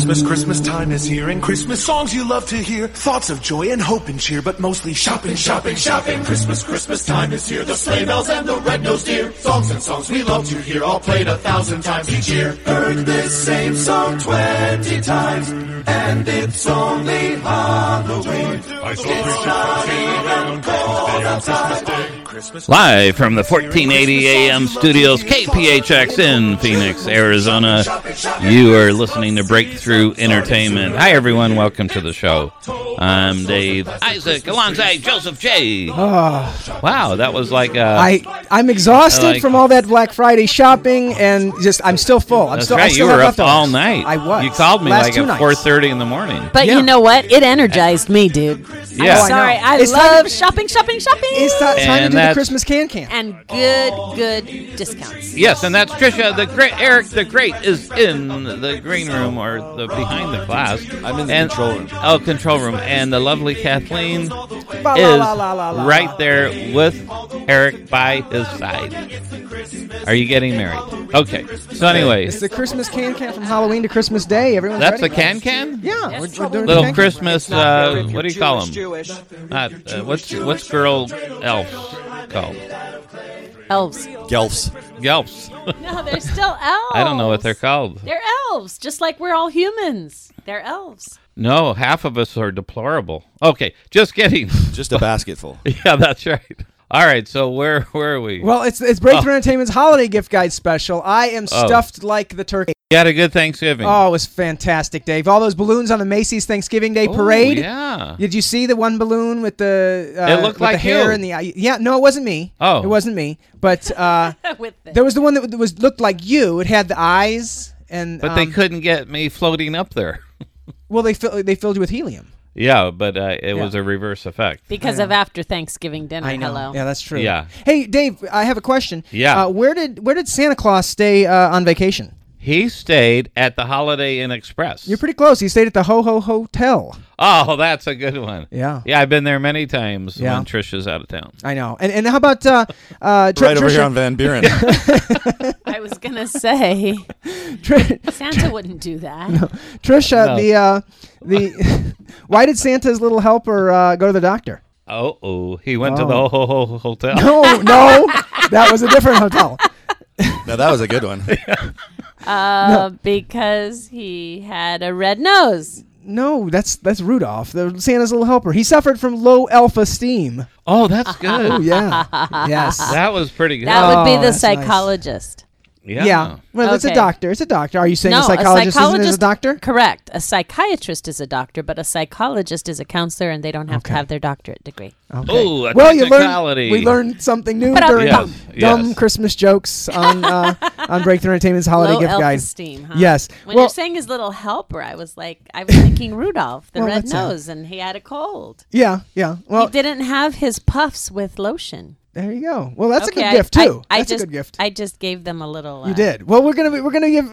Christmas time is here, and Christmas songs you love to hear. Thoughts of joy and hope and cheer, but mostly shopping, shopping, shopping. Christmas time is here. The sleigh bells and the red-nosed deer. Songs and songs we love to hear, all played 1,000 times each year. Heard this same song 20 times, and it's only Halloween. It's not even cold outside. Live from the 1480 AM studios, KPHX in Phoenix, Arizona. You are listening to Breakthrough Entertainment. Hi, everyone. Welcome to the show. I'm Dave Isaac alongside Joseph J. Oh. Wow, that was like I'm exhausted from all that Black Friday shopping, and I'm still full. That's right. You were up all night. I was. You called me Last like at 4:30 in the morning. But you know what? It energized me, dude. Yeah. I'm sorry. I love shopping. It's time to do the Christmas can. And good discounts. Yes, and that's Trisha the Great. Eric the Great is in the green room or the behind the glass. I'm in the control room. Oh, control room. And the lovely Kathleen is right there with Eric by his side. Are you getting married? Okay. So anyway, it's the Christmas can from Halloween to Christmas Day. Everyone's that's ready. the can? Yeah, we're doing little the Christmas. What do you call them? Jewish. What's girl elves called? Elves. Gelfs. No, they're still elves. I don't know what they're called. They're elves, just like we're all humans. They're elves. No, half of us are deplorable. Okay, just kidding. Just a basketful. Yeah, that's right. All right, so where are we? Well, it's Breakthrough Entertainment's Holiday Gift Guide special. I am stuffed like the turkey. You had a good Thanksgiving. Oh, it was fantastic, Dave. All those balloons on the Macy's Thanksgiving Day parade. Yeah. Did you see the one balloon with the it looked like the hair you. and the eye? Yeah, no, it wasn't me. Oh. It wasn't me. But there was the one that looked like you. It had the eyes and But they couldn't get me floating up there. Well, they filled you with helium. Yeah, but it was a reverse effect. Because of after Thanksgiving dinner. I know. Hello. Yeah, that's true. Yeah. Hey, Dave, I have a question. Yeah. Where did Santa Claus stay on vacation? He stayed at the Holiday Inn Express. You're pretty close. He stayed at the Ho Ho Hotel. Oh, that's a good one. Yeah. Yeah, I've been there many times Yeah. when Trisha's out of town. I know. And how about Right over Trisha? here on Van Buren. I was going to say, Santa wouldn't do that. No. Trisha, No. the why did Santa's little helper go to the doctor? Oh, he went to the hotel. No, that was a different hotel. No, that was a good one. Because he had a red nose. No, that's Rudolph, Santa's little helper. He suffered from low self-esteem. Oh, that's good. Oh, yeah. Yes. That was pretty good. That would be the that's nice. psychologist. Yeah. Well, it's a Okay. doctor. It's a doctor. Are you saying No, a psychologist isn't as a doctor? Correct. A psychiatrist is a doctor, but a psychologist is a counselor, and they don't have to Okay. have their doctorate degree. Okay. Oh, a well, technicality. we learned something new But during dumb yes. Christmas jokes on Breakthrough Entertainment's Holiday Low Gift Guide. self-esteem, huh? Yes. When you're saying his little helper, I was thinking Rudolph, the Well, red that's nose, and he had a cold. Yeah. Well, He didn't have his puffs with lotion. there you go. Well, that's Okay, a good gift too. I That's just, a good gift. I just gave them a little. You did. Well, we're gonna give.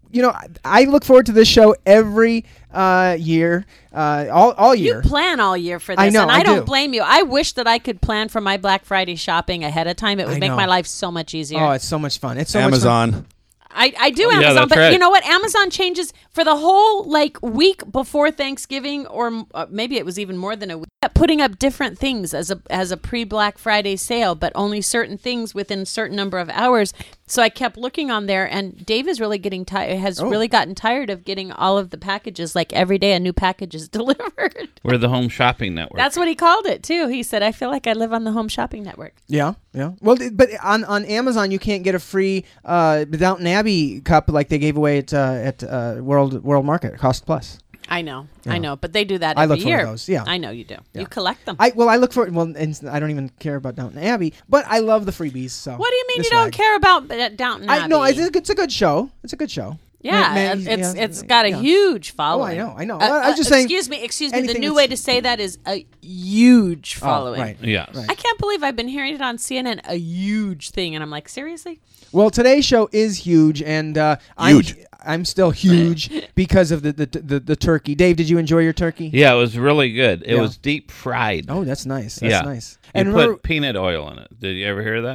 I look forward to this show every year, all year. You plan all year for this, I know, and I I don't do. blame you. I wish that I could plan for my Black Friday shopping ahead of time. It would I make know. my life so much easier. Oh, it's so much fun. It's so much fun. Amazon. I do yeah, Amazon, that's but right. you know what? Amazon changes for the whole week before Thanksgiving, or maybe it was even more than a week. Putting up different things as a pre-Black Friday sale, but only certain things within a certain number of hours. So I kept looking on there, and Dave is really getting tired. Really gotten tired of getting all of the packages. Like every day, a new package is delivered. We're the home shopping network. That's what he called it too. He said, "I feel like I live on the Home Shopping Network." Yeah. Well, but on Amazon you can't get a free Downton Abbey cup like they gave away at World Market Cost Plus. I know, but they do that I every look for year. those, yeah. I know you do. Yeah. You collect them. I look for and I don't even care about Downton Abbey, but I love the freebies. So What do you mean the you don't swag. care about Downton Abbey? No, it's a good show. It's a good show. Yeah, it's got a huge following. Oh, I know. I was just saying. Excuse me. The anything new that's- way to say that is a huge following. Right. Yes. Right. I can't believe I've been hearing it on CNN. A huge thing, and I'm like, seriously? Well, today's show is huge, and Huge. I'm still huge because of the turkey. Dave, did you enjoy your turkey? Yeah, it was really good. It Yeah. was deep fried. Oh, that's nice. That's yeah. nice. You And put remember, peanut oil in it. Did you ever hear that?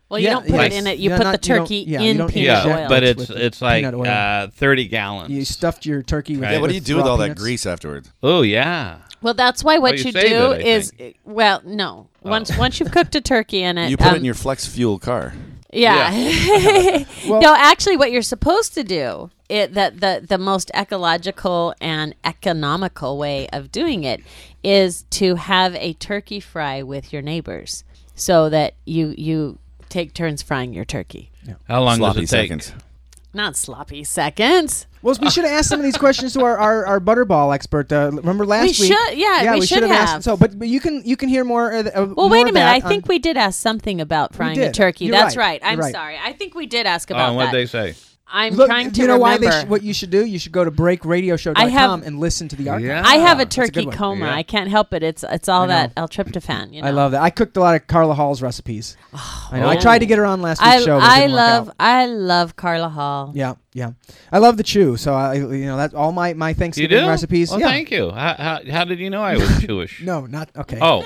Well, you don't put it in it. You put the turkey in peanut oil. but with it's like peanut oil. 30 gallons. You stuffed your turkey with. Right. Yeah, what do you do with raw all that peanuts. grease afterwards? Oh yeah. Well, that's why what you you save do it, I is, think. well, no. Once you've cooked a turkey in it, You put it in your Flex Fuel car. Yeah. Well- no, actually, what you're supposed to do, the most ecological and economical way of doing it is to have a turkey fry with your neighbors, so that you take turns frying your turkey. How long Sloppy does it take? seconds. Not sloppy seconds. Well, we should have asked some of these questions to our butterball expert. Remember last week? We should have have. asked. So, but you can hear more. Well, wait a minute. I think we did ask something about frying a did. turkey. You're That's right. right. I'm You're right. sorry. I think we did ask Oh, about and what'd that. they say? I'm Look, trying to you know remember. why what you should do? You should go to breakradioshow.com and listen to the archive. Yeah. I have a That's a good turkey one. coma. Yeah. I can't help it. It's all I know. that L-tryptophan. You know? I love that. I cooked a lot of Carla Hall's recipes. I know. I tried to get her on last week's show. But it didn't work out. I love Carla Hall. Yeah. I love the chew. So that's all my You Thanksgiving do? recipes. Well, yeah. thank you. How did you know I was Jewish? No, not okay. Oh,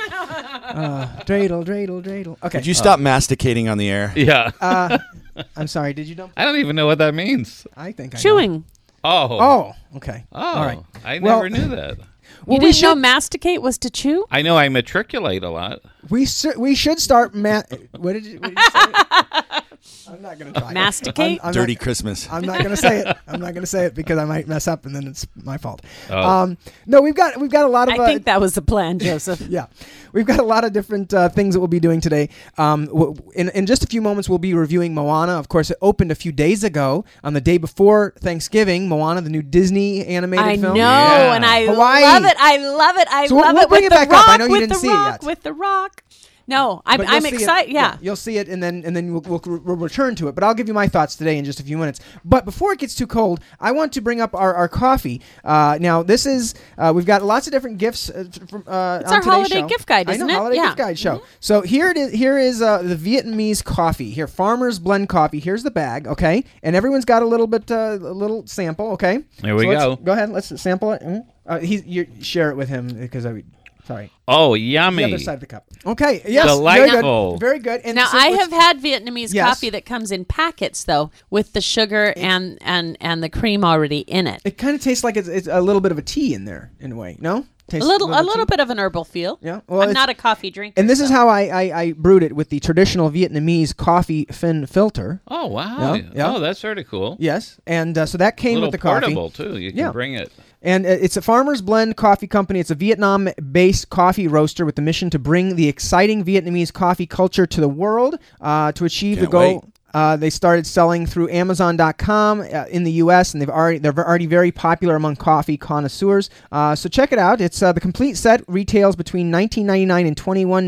Dreidel. Okay. Could you stop masticating on the air? yeah. I'm sorry. Did you know? I don't even know what that means. I think I know. Chewing. Oh. Oh, okay. Oh. All right. I Well- never knew that. Well, You didn't know masticate was to chew? I know I matriculate a lot. we should start. What did you say? I'm not going to try. Masticate? I'm Dirty not, Christmas. I'm not going to say it. I'm not going to say it because I might mess up and then it's my fault. Oh. No, we've got a lot of. I think that was the plan, Joseph. Yeah, we've got a lot of different things that we'll be doing today. In just a few moments, we'll be reviewing Moana. Of course, it opened a few days ago on the day before Thanksgiving. Moana, the new Disney animated I film. know, Yeah. and I Hawaii. love it. I love it. I So love we'll it. bring with it the back up. rock, I know you with didn't the see it rock, yet. with the rock. No, But I'm you'll see excited. it, Yeah. you'll see it, and then we'll return to it. But I'll give you my thoughts today in just a few minutes. But before it gets too cold, I want to bring up our coffee. Now, this is we've got lots of different gifts from. It's on our today's holiday show. gift guide, I isn't know, it? holiday Yeah. gift guide show. So here it is. Here is the Vietnamese coffee. Here, Farmers Blend Coffee. Here's the bag. Okay, and everyone's got a little bit, a little sample. Okay. There we So let's go. Go ahead. Let's sample it. You share it with him because sorry. Oh, The yummy. other side of the cup. Okay. Yes. Delightful. Very good. And Now so I let's- have had Vietnamese Yes. coffee that comes in packets though, with the sugar and the cream already in it. It kind of tastes like it's a little bit of a tea in there in a way. No. Tastes A little tea? bit of an herbal feel. Yeah. Well, I'm it's- not a coffee drinker. And this is so. how I brewed it with the traditional Vietnamese coffee fin filter. Oh, wow. Yeah. Oh, that's sort of cool. Yes. And so that came little with the coffee. portable, too. You can Yeah. bring it. And it's a Farmers Blend Coffee Company. It's a Vietnam-based coffee roaster with the mission to bring the exciting Vietnamese coffee culture to the world. To achieve the Can't goal, they started selling through Amazon.com in the U.S. and they're already very popular among coffee connoisseurs. So check it out. It's the complete set retails between $19.99 and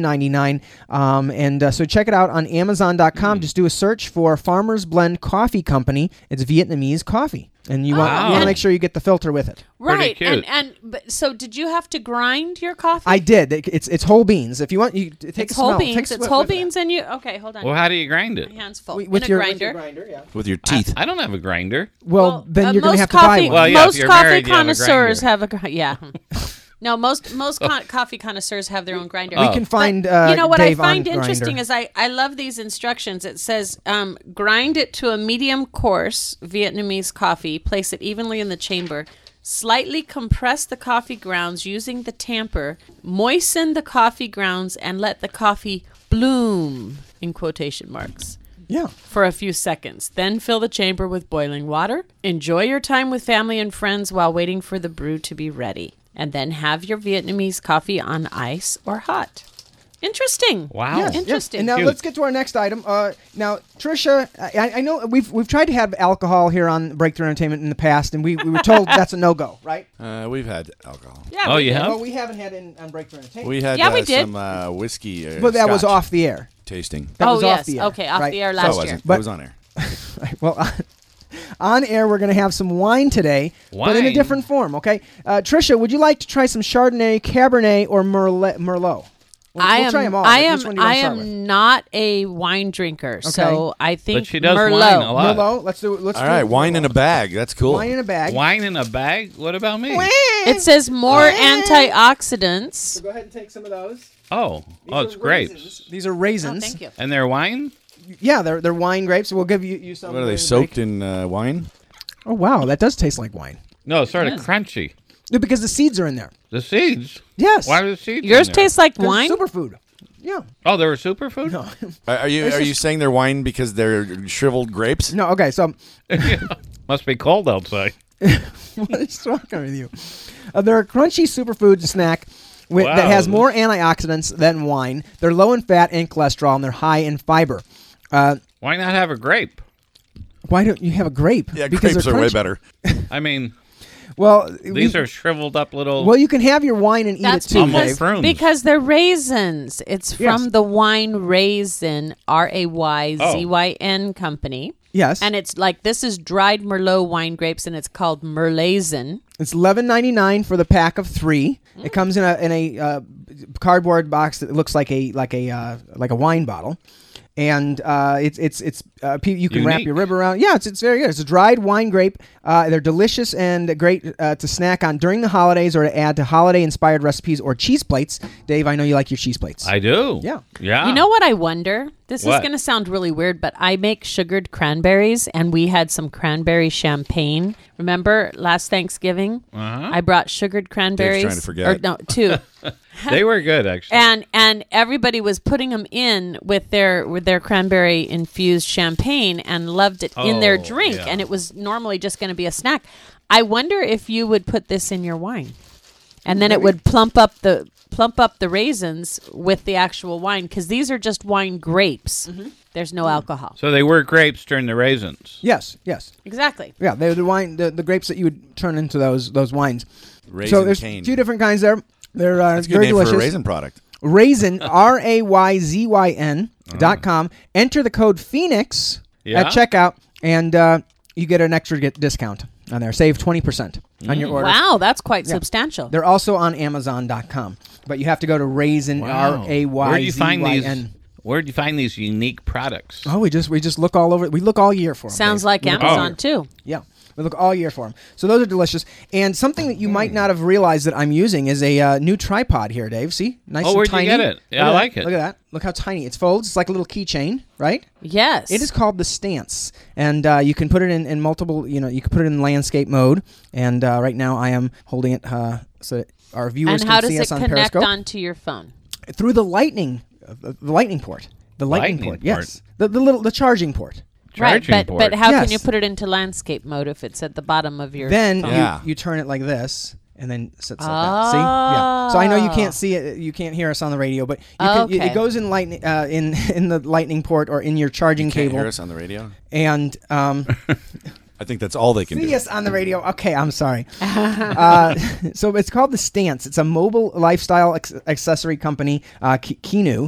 $21.99. So check it out on Amazon.com. Just do a search for Farmers Blend Coffee Company. It's Vietnamese coffee. And you want Wow. to make sure you get the filter with it. right. Pretty cute. But so did you have to grind your coffee? I did. It's whole beans. If you want, you take It's a smell. whole Take a beans. It's sip whole with that. beans, and you. Okay, hold on. Well, how do you grind it? My hands full. With in a your grinder. yeah. With your teeth. I don't have a grinder. Well, then you're going to most have to buy coffee- one. Well, yeah, if most you're coffee married, you have a connoisseurs grinder. have a yeah. No, most coffee connoisseurs have their own grinder. we can find. But you know what Dave I find on interesting Grindr. is I love these instructions. It says grind it to a medium coarse Vietnamese coffee. Place it evenly in the chamber. Slightly compress the coffee grounds using the tamper. Moisten the coffee grounds and let the coffee bloom in quotation marks Yeah. for a few seconds. Then fill the chamber with boiling water. Enjoy your time with family and friends while waiting for the brew to be ready. And then have your Vietnamese coffee on ice or hot. Interesting. Wow. Yes, yes. Interesting. And now Cute. let's get to our next item. Now, Tricia, I know we've tried to have alcohol here on Breakthrough Entertainment in the past, and we were told that's a no-go, right? We've had alcohol. Yeah, Oh, we you did. have? Well, we haven't had it on Breakthrough Entertainment. We had Yeah, we did. some whiskey. but that was scotch off the air. tasting. That Oh, was yes. off the air. Okay, off right? the air So it last year. wasn't. But- It was on air. Well, on air, we're going to have some wine today, but in a Wine? different form, okay? Tricia, would you like to try some Chardonnay, Cabernet, or Merlot? We'll try them all. I but am. which one do you I wanna start with? am not a wine drinker, so I think But she does Merlot. wine a lot. Merlot. Let's do. Let's All do right, wine in a bag. That's cool. Wine in a bag. Wine in a bag? What about me? It says more antioxidants. So go ahead and take some of those. Oh, These it's are grapes. raisins. These are Oh, raisins. thank you. And they're wine? Yeah, they're wine grapes. We'll give you some. What are they break. soaked in wine? Oh wow, that does taste like wine. No, it's sort of crunchy. Yeah, because the seeds are in there. The seeds. Yes. Why are the seeds? Yours in there? tastes like They're wine. Superfood. Yeah. Oh, they were superfood. No. Are you saying they're wine because they're shriveled grapes? No. Okay. So Must be cold outside. what is wrong with you? They're a crunchy superfood snack that Wow. has more antioxidants than wine. They're low in fat and cholesterol, and they're high in fiber. Why not have a grape? Why don't you have a grape? Yeah, Because grapes they're are way crunchy. better. I mean, Well, these are shriveled up little. Well, you can have your wine and eat That's it too, almost Dave. prunes. because they're raisins. It's Yes. from the wine raisin, RAYZYN company. Yes. And it's like, this is dried Merlot wine grapes, and it's called Merlaisin. It's $11.99 for the pack of 3. It comes in a cardboard box that looks like a wine bottle, and you can wrap Unique. your rib around. Yeah, it's very good. It's a dried wine grape. They're delicious and great to snack on during the holidays or to add to holiday-inspired recipes or cheese plates. Dave, I know you like your cheese plates. I do. Yeah. Yeah. You know what I wonder? This is What? going to sound really weird, but I make sugared cranberries, and we had some cranberry champagne. Remember last Thanksgiving? I brought sugared cranberries. trying to forget. Or, no, 2. They were good, actually. and everybody was putting them in with their cranberry infused champagne and loved it in their Oh, drink, yeah. and it was normally just going to be a snack. I wonder if you would put this in your wine, and then it would plump up the raisins with the actual wine, because these are just wine grapes. There's no alcohol. So they were grapes during the raisins. Yes. Exactly. Yeah, they're the wine, the grapes that you would turn into those wines. Raisin so there's cane. 2 different kinds there. They're That's a good very name delicious. for a raisin product. Raisin, RAYZYN.com. Enter the code Phoenix Yeah. at checkout, and you get an extra discount on there. Save 20% on your order. Wow, that's quite substantial. They're also on Amazon.com, but you have to go to Raisin, RAYZYN. Where do you find these? Where do you find these unique products? Oh, we just look all over. We look all year for them. Sounds Dave. like We look Amazon all- too. Yeah, we look all year for them. So those are delicious. And something that you might not have realized that I'm using is a new tripod here, Dave. See, nice. Oh, and where'd you tiny. get it? Yeah, Look at I that. like it. Look at that. Look how tiny it folds. It's like a little keychain, right? Yes. It is called the Stance, and you can put it in multiple. You can put it in landscape mode. And right now, I am holding it so that our viewers And how can does see it us on connect Periscope onto your phone? through the lightning port. The lightning Lightning port. Yes, the charging port. Charging right, port. but how Yes. can you put it into landscape mode if it's at the bottom of your Then phone? Yeah. you turn it like this, and then it sits like that. See? Yeah. So I know you can't see it, you can't hear us on the radio, but you can, Okay. it goes in lightning in the lightning port or in your charging Can't cable. hear us on the radio. And I think that's all they can see do. us on the radio. Okay, I'm sorry. So it's called the Stance. It's a mobile lifestyle accessory company, Kenu,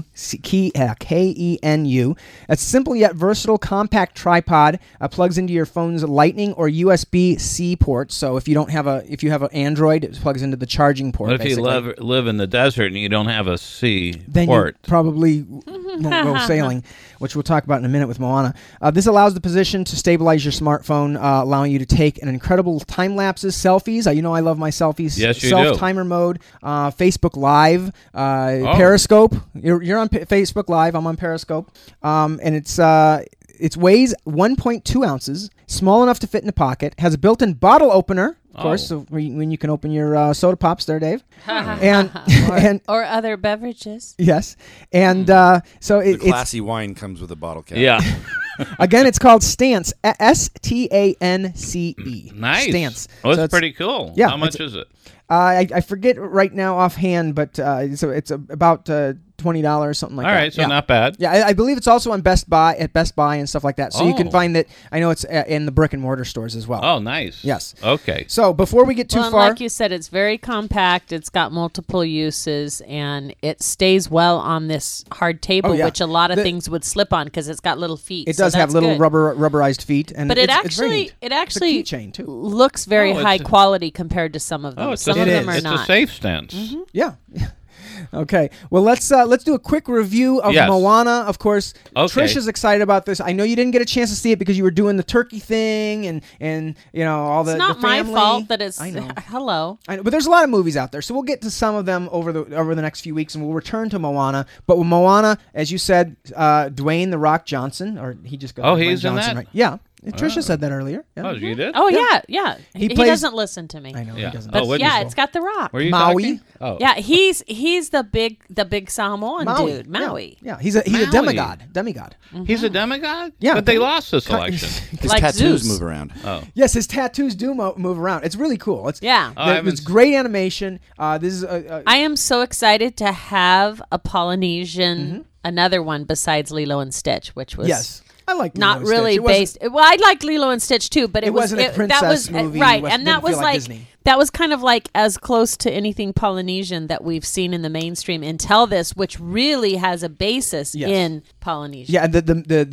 Kenu. It's simple yet versatile compact tripod. Plugs into your phone's Lightning or USB-C port. So if you have an Android, it plugs into the charging port. What if you basically. live in the desert and you don't have a C Then port? you probably won't go sailing, which we'll talk about in a minute with Moana. This allows the position to stabilize your smartphone, allowing you to take an incredible time lapses, selfies. You know I love my selfies. Yes, you do. Self-timer mode, Facebook Live, Periscope. You're on Facebook Live. I'm on Periscope, and it weighs 1.2 ounces, small enough to fit in a pocket. Has a built-in bottle opener. Of course, so when you can open your soda pops there, Dave. and Or other beverages. yes, and so The it's classy wine comes with a bottle cap. Yeah. again, it's called Stance, Stance. Nice. Stance. Oh, So it's pretty cool. yeah, How much is it? I forget right now offhand, but it's about $20, something like All that. right, so yeah. not bad. Yeah, I believe it's also on Best Buy and stuff like that. So you can Oh. find that. I know it's in the brick and mortar stores as well. Oh, nice. Yes. Okay. So before we get too Well, and far, like you said, it's very compact. It's got multiple uses, and it stays well on this hard table, Oh, yeah. which a lot of The- things would slip on because it's got little feet. it so does have that's little good. rubberized feet, and But it it's very actually, neat. it actually It's a keychain too. looks very Oh, it's high a- quality compared to some of them. Oh, it's some a, of them is. are it's not. a safe stance. Yeah. Okay. Well, let's do a quick review of Yes. Moana. Of course, Okay. Trish is excited about this. I know you didn't get a chance to see it because you were doing the turkey thing and you know all the. It's not the my family. fault that it's. I know. Hello. I know, but there's a lot of movies out there, so we'll get to some of them over the next few weeks, and we'll return to Moana. But with Moana, as you said, Dwayne the Rock Johnson, or he just goes. Oh, by Dwayne he's in Johnson, that? right? Yeah, Trisha said that earlier. Yeah. Oh, you did? Oh Yeah. yeah. He plays- doesn't listen to me. I know Yeah. he doesn't. Oh, what'd you Yeah, say? it's got The Rock. Were you Maui? talking? Oh. Yeah, he's the big Samoan dude, Yeah. Maui. Yeah, he's a Maui. demigod. He's a demigod? Yeah. But they lost this election. His Like tattoos Zeus. move around. Oh. Yes, his tattoos do move around. It's really cool. It's Yeah. Oh, I haven't it's great animation. This is I am so excited to have a Polynesian, another one besides Lilo and Stitch, which was yes. I like not Lilo and Stitch. really It wasn't- based. Well, I liked Lilo and Stitch too, but It wasn't a that princess was movie. right, It and that didn't was feel like Disney. that was kind of like as close to anything Polynesian that we've seen in the mainstream until this, which really has a basis Yes. in Polynesian. Yeah, the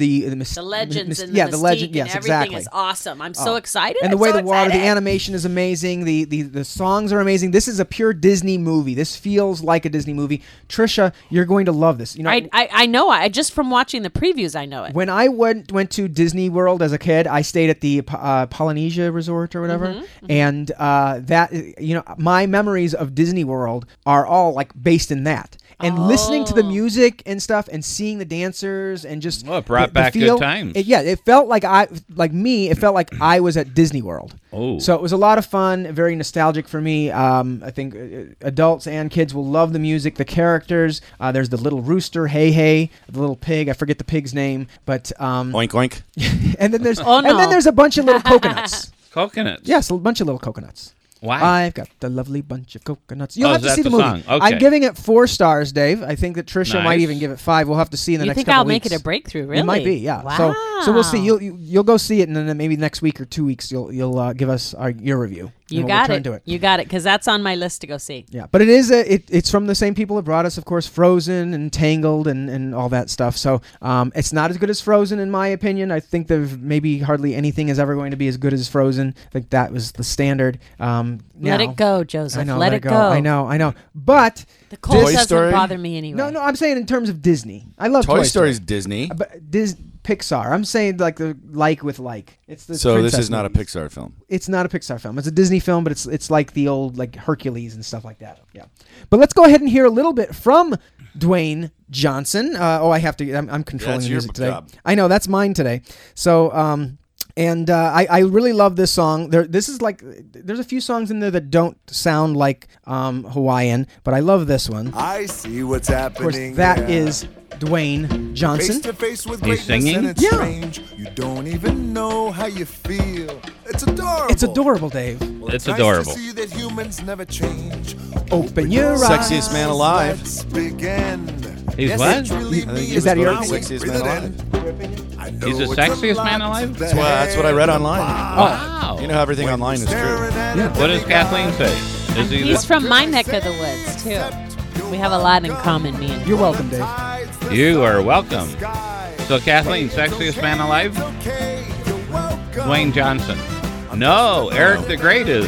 legends and yeah, the the mystique legend. and Yes, everything exactly. is awesome. I'm so excited. And the I'm way so the water, the excited. animation is amazing. The songs are amazing. This is a pure Disney movie. This feels like a Disney movie. Trisha, you're going to love this. You know, I know. I just from watching the previews, I know it. when I went to Disney World as a kid, I stayed at the Polynesia Resort or whatever, Mm-hmm, and that my memories of Disney World are all like based in that. And listening to the music and stuff, and seeing the dancers, and just Well, it brought the back good feel, times. it felt like it felt like I was at Disney World. Oh. So it was a lot of fun, very nostalgic for me. I think adults and kids will love the music, the characters. There's the little rooster, Hey Hey, the little pig. I forget the pig's name, but Oink oink. and then there's Oh, and then no. there's a bunch of little coconuts. Coconuts. Yes, a bunch of little coconuts. Why? I've got the lovely bunch of coconuts. You'll Oh, have is to that see the the movie. song? Okay. I'm giving it 4 stars, Dave. I think that Trisha might Nice. even give it 5. We'll have to see in the You next think couple I'll weeks. make it a breakthrough? Really? It might be, yeah. Wow. So we'll see. You'll go see it, and then maybe next week or 2 weeks you'll give us your review. You and we'll got return it. to it. You got it, because that's on my list to go see. Yeah, but it is it's from the same people that brought us, of course, Frozen and Tangled and all that stuff. So it's not as good as Frozen in my opinion. I think that maybe hardly anything is ever going to be as good as Frozen. I think that was the standard. Let it go, Joseph. I know. Let it go. I know. But The cold Toy doesn't Story? bother me anyway. no, I'm saying in terms of Disney. I love Toy Toy Story's Disney. But Pixar. I'm saying like the with like. It's the So this princess is not movies. a Pixar film. It's not a Pixar film. It's a Disney film, but it's like the old like Hercules and stuff like that. Yeah. But let's go ahead and hear a little bit from Dwayne Johnson. I have to. I'm controlling That's the your music today. job. I know that's mine today. So I really love this song. This is like there's a few songs in there that don't sound like Hawaiian, but I love this one. I see what's Of course, happening. that here. is Dwayne Face Johnson. to face with He's greatness singing? and it's Yeah. strange. You don't even know how you feel. It's adorable. It's adorable, Dave. Well, It's nice adorable. To see that humans never change. Open your eyes. Sexiest man alive. Let's begin. He's Yes, what? it's really I think me. he Is was that your voted opinion? sexiest man alive. I know He's the it's a sexiest lot man alive? to That's what I read online. Wow. You know how everything online is true. What does Kathleen say? Is he He's the, from my neck of the woods, too. We have a lot in common, me and him. You're welcome, Dave. You are welcome. So Kathleen, sexiest man alive? Dwayne Johnson. No, Eric the Great is.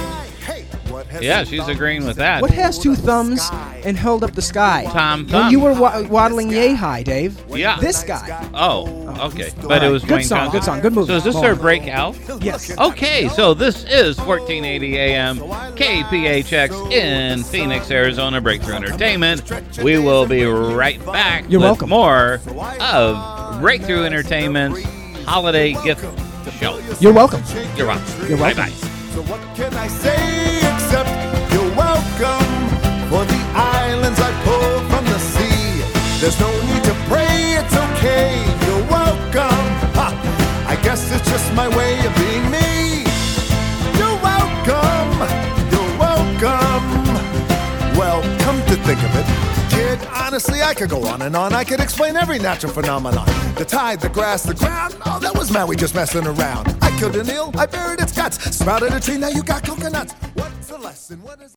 Yeah, she's agreeing with that. What has 2 thumbs and held up the sky? Tom When Thumb. you were waddling yay high, Dave. Yeah. This guy. Oh, okay. But it was Good Dwayne song, Johnson. good song, good movie. So is this Well, our breakout? Yes. Okay, so this is 1480 AM KPHX in Phoenix, Arizona, Breakthrough Entertainment. We will be right back You're with welcome. more of Breakthrough Entertainment's Holiday Gift Show. You're welcome. You're welcome. You're welcome. Bye-bye. So what can I say except you're welcome for the islands I pulled from the sea. There's no need to pray, it's okay. You're welcome. Ha! I guess it's just my way of being me. You're welcome. You're welcome. Well, come to think of it, kid, honestly, I could go on and on. I could explain every natural phenomenon. The tide, the grass, the ground. Oh, that was Maui just messing around. I killed an eel, I buried its guts. Sprouted a tree, now you got coconuts. What's the lesson? What is